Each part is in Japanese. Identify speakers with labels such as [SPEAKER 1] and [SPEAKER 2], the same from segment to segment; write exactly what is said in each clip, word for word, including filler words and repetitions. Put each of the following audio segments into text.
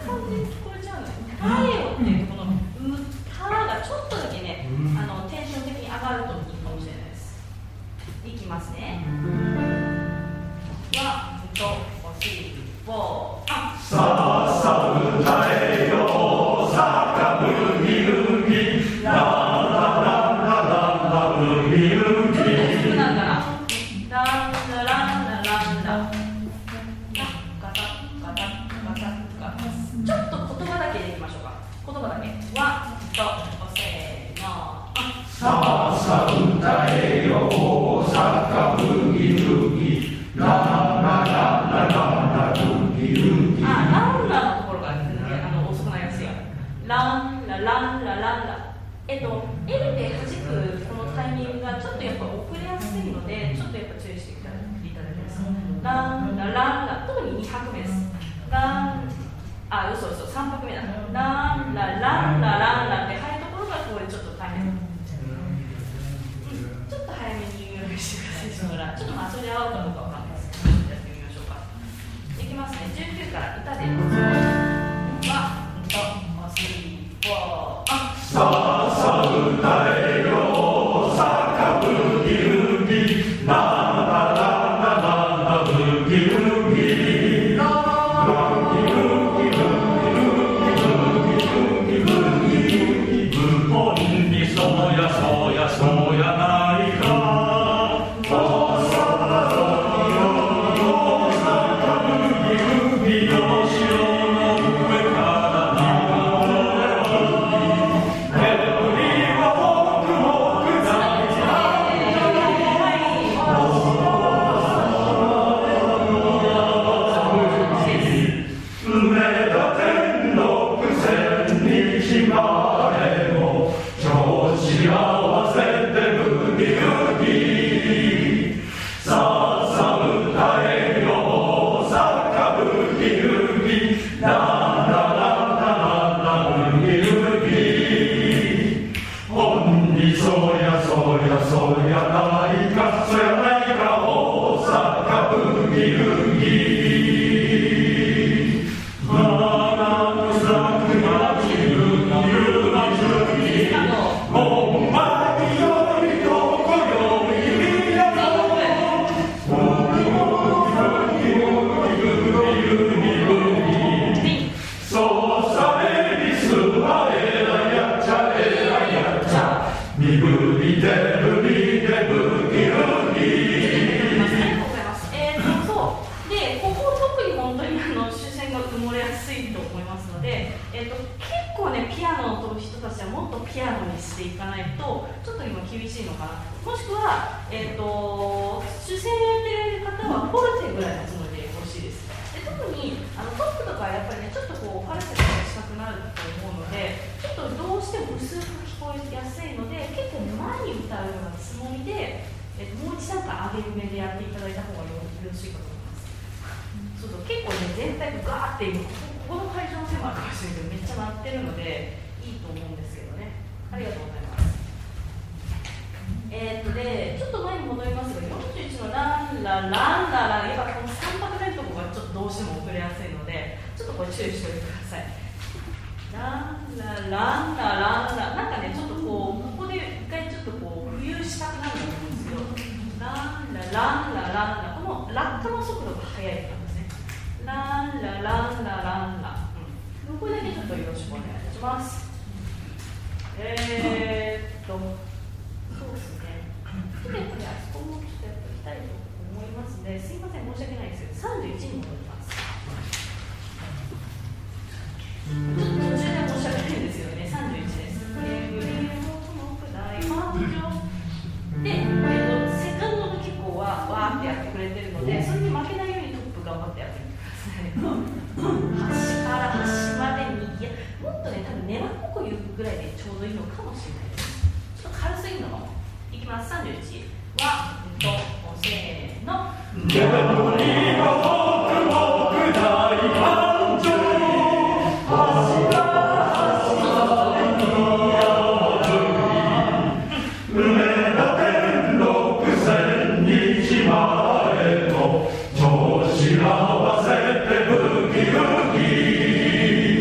[SPEAKER 1] な感じに聞こえちゃうので、歌えよっていうとこの歌がちょっとだけね、あのテンション的に上がるといいかもしれないです。いきますね。ワンとおしぼあ
[SPEAKER 2] さあさあ歌えよさかブギウギララララララブギウギ
[SPEAKER 1] ちょっと少ないからランラランラランラガタガタガタガタちょっと言葉だけでいきましょうか。言葉だけワンとおせーの
[SPEAKER 2] さあさあ歌えよさかブギウギララララララブギウギ
[SPEAKER 1] あ、ランラのところが全然あの遅くなりやすいよ。ランラランラランラえっと L で弾くこのタイミングがちょっとやっぱ遅れやすいのでちょっとやっぱ注意していただきたいです。ランラランラ特にに拍目です。ランあ、嘘嘘さん拍目だ。ランラランラランラって入るところがこれちょっと大変、うん、ちょっと早めに入力してください。ちょっとまあそれで合うかどうかわかんないですけどやってみましょうか。いきますね。じゅうきゅうから歌でどうぞ。ワンとおしぼあ
[SPEAKER 2] さあさあ歌えよさかブギウギララララララブギウギラブギウギブギウギブギウギブギウギ無本にそうやそうやそうやないか
[SPEAKER 1] はい、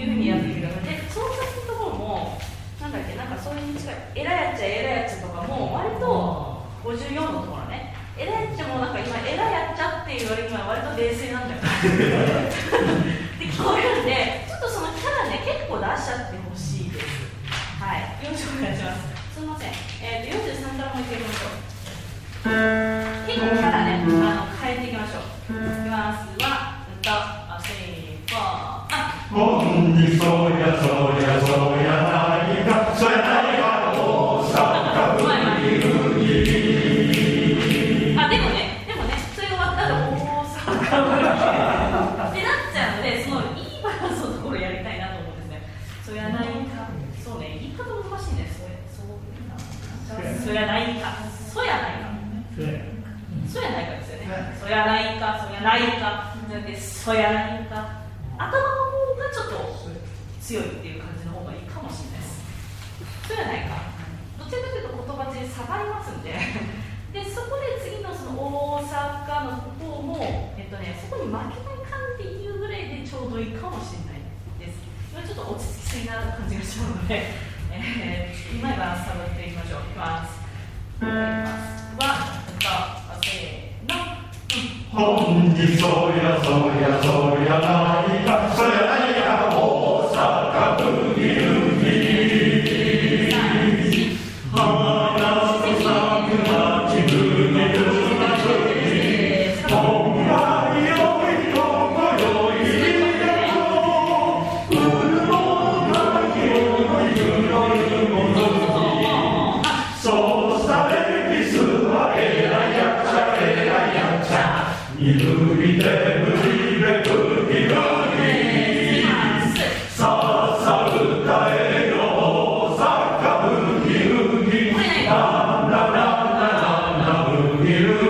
[SPEAKER 1] いうふうにやっていてください。で、その先のところも、なんだっけ、なんかそれに近い、えらやっちゃえらやっちゃとかも、割とごじゅうよんのところね、えらやっちゃもなんか今、えらやっちゃっていう割には割と冷静なんだよね。で、聞こえるんで、ちょっとそのキャラね、結構出しちゃってほしいです。はい、よろしくお願いします。すみません、えー、とよんじゅうさんからもう一回いきましょう。結構キャラね、あの変えていきましょう。いきます。は、歌、あ、せー、フォー、あ。
[SPEAKER 2] ほんにそやそやそやないか、そやないか、大阪ブギウギ。
[SPEAKER 1] あ、でもね、でもね、それ終わったら大阪ブギウギってなっちゃうので、そのいいバランスのところやりたいなと思うんですね。そやないか、そうね、言い方難しいね。それ、そうそやないか、そやないか。そやないかですよね。そやないか、そやないか、じゃなくて、そやないか。頭の方がちょっと強いっていう感じの方がいいかもしれないです。そやないか。どちらかというと言葉尻下がりますんで。で、そこで次のその大阪の方も、えっとね、そこに負けない感じで言うぐらいでちょうどいいかもしれないです。今ちょっと落ち着きすぎな感じがしますので、えー、うまいバランス探っていきましょう。いきます。いきます。は、せーの。
[SPEAKER 2] ほんにそやそやそやないか、そやないか、大阪ブギウギ。花咲く街ブギウギ。ほんまによいとこよいだと、うるもなきよいくのるものに。そうされキスはえらやっちゃえらやっちゃ。いぶりでぶりでぶぎぶぎ。さあさあ歌えよ大阪ブギウギ。ランラランラランラブギウギ。